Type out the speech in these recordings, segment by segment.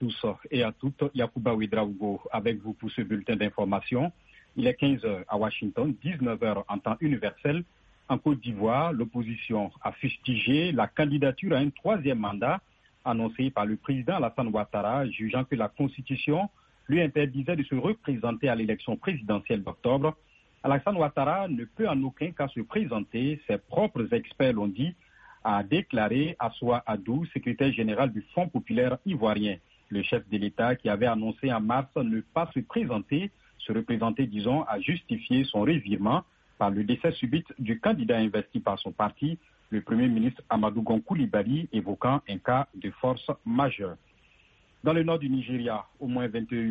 tous et à toutes. Yacouba Ouedraogo avec vous pour ce bulletin d'information. Il est 15h à Washington, 19h en temps universel. En Côte d'Ivoire, l'opposition a fustigé la candidature à un troisième mandat annoncé par le président Alassane Ouattara, jugeant que la Constitution lui interdisait de se représenter à l'élection présidentielle d'octobre. Alassane Ouattara ne peut en aucun cas se présenter, ses propres experts l'ont dit, a déclaré Assoua Adou, secrétaire général du Fonds populaire ivoirien. Le chef de l'État qui avait annoncé en mars ne pas se représenter, disons, a justifié son revirement par le décès subit du candidat investi par son parti, le Premier ministre Amadou Gon Coulibaly, évoquant un cas de force majeure. Dans le nord du Nigeria, au moins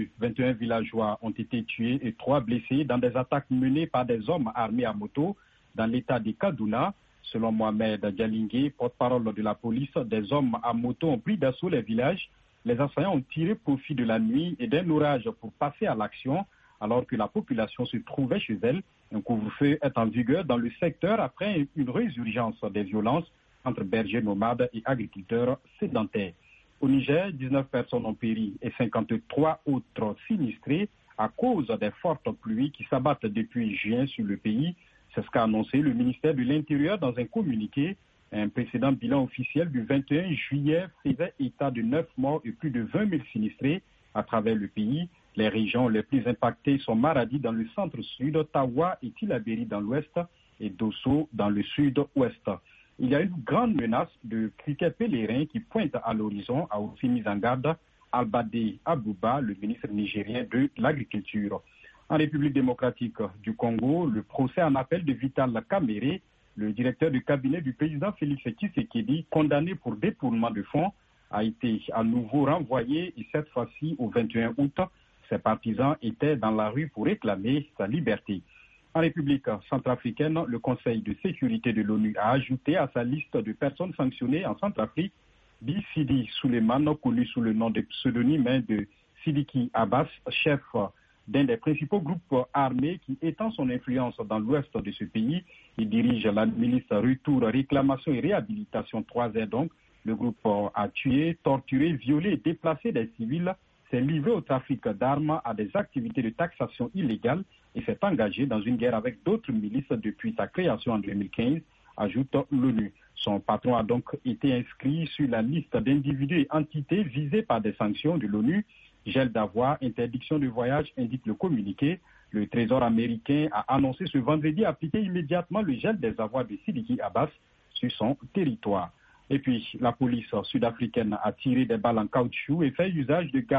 21 villageois ont été tués et 3 blessés dans des attaques menées par des hommes armés à moto dans l'état de Kaduna. Selon Mohamed Dialingue, porte-parole de la police, des hommes à moto ont pris d'assaut les villages. Les assaillants ont tiré profit de la nuit et d'un orage pour passer à l'action alors que la population se trouvait chez elle. Un couvre-feu est en vigueur dans le secteur après une résurgence des violences entre bergers nomades et agriculteurs sédentaires. Au Niger, 19 personnes ont péri et 53 autres sinistrées à cause des fortes pluies qui s'abattent depuis juin sur le pays. C'est ce qu'a annoncé le ministère de l'Intérieur dans un communiqué. Un précédent bilan officiel du 21 juillet faisait état de 9 morts et plus de 20 000 sinistrés à travers le pays. Les régions les plus impactées sont Maradi dans le centre-sud, Tawa et Tillabéri dans l'ouest et Dosso dans le sud-ouest. Il y a une grande menace de criquets pèlerins qui pointe à l'horizon, a aussi mis en garde Albade Abouba, le ministre nigérien de l'Agriculture. En République démocratique du Congo, le procès en appel de Vital Kamerhe, le directeur du cabinet du président Félix Tshisekedi, condamné pour détournement de fonds, a été à nouveau renvoyé et cette fois-ci au 21 août. Ses partisans étaient dans la rue pour réclamer sa liberté. En République centrafricaine, le Conseil de sécurité de l'ONU a ajouté à sa liste de personnes sanctionnées en Centrafrique Bi Sidi Souleymane, connu sous le nom de pseudonyme de Sidiki Abbas, chef d'un des principaux groupes armés qui étend son influence dans l'ouest de ce pays. Il dirige la milice Retour, Réclamation et Réhabilitation 3R donc. Le groupe a tué, torturé, violé et déplacé des civils, s'est livré au trafic d'armes, à des activités de taxation illégale et s'est engagé dans une guerre avec d'autres milices depuis sa création en 2015, ajoute l'ONU. Son patron a donc été inscrit sur la liste d'individus et entités visés par des sanctions de l'ONU. Gel d'avoirs, interdiction de voyage, indique le communiqué. Le Trésor américain a annoncé ce vendredi appliquer immédiatement le gel des avoirs de Sidiki Abbas sur son territoire. Et puis, la police sud-africaine a tiré des balles en caoutchouc et fait usage de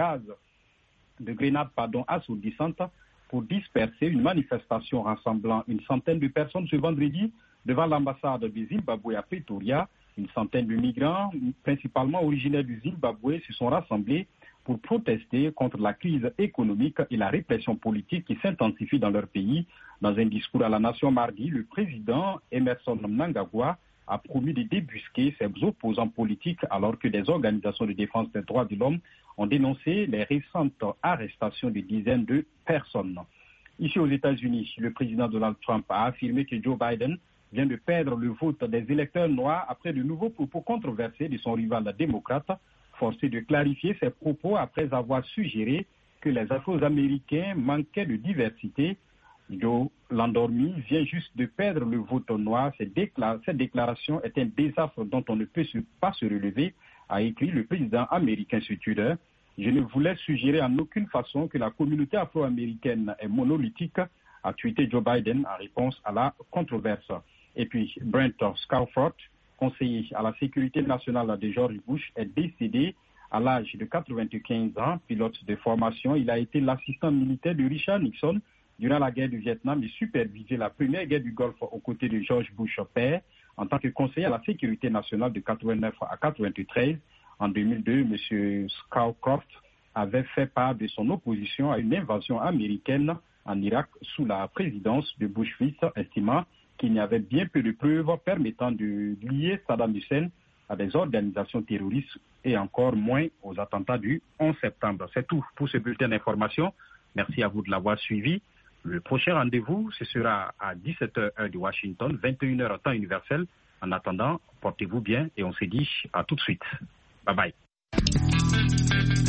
grenades assourdissantes pour disperser une manifestation rassemblant une centaine de personnes ce vendredi devant l'ambassade du Zimbabwe à Pretoria. Une centaine de migrants, principalement originaires du Zimbabwe, se sont rassemblés pour protester contre la crise économique et la répression politique qui s'intensifie dans leur pays. Dans un discours à la nation mardi, le président Emerson Mnangagwa a promis de débusquer ses opposants politiques alors que des organisations de défense des droits de l'homme ont dénoncé les récentes arrestations de dizaines de personnes. Ici aux États-Unis, le président Donald Trump a affirmé que Joe Biden vient de perdre le vote des électeurs noirs après de nouveaux propos controversés de son rival démocrate, forcé de clarifier ses propos après avoir suggéré que les Afro-Américains manquaient de diversité. Joe, l'endormi, vient juste de perdre le vote noir. Cette déclaration est un désastre dont on ne peut pas se relever, a écrit le président américain sur Twitter. Je ne voulais suggérer en aucune façon que la communauté afro-américaine est monolithique, a tweeté Joe Biden en réponse à la controverse. Et puis, Brent Scowcroft, conseiller à la sécurité nationale de George Bush, est décédé à l'âge de 95 ans, pilote de formation. Il a été l'assistant militaire de Richard Nixon durant la guerre du Vietnam et supervisé la première guerre du Golfe aux côtés de George Bush père. En tant que conseiller à la sécurité nationale de 89 à 93, en 2002, M. Scowcroft avait fait part de son opposition à une invasion américaine en Irak sous la présidence de Bush fils, estimant qu'il y avait bien peu de preuves permettant de lier Saddam Hussein à des organisations terroristes et encore moins aux attentats du 11 septembre. C'est tout pour ce bulletin d'information. Merci à vous de l'avoir suivi. Le prochain rendez-vous, ce sera à 17h heure de Washington, 21h temps universel. En attendant, portez-vous bien et on se dit à tout de suite. Bye bye.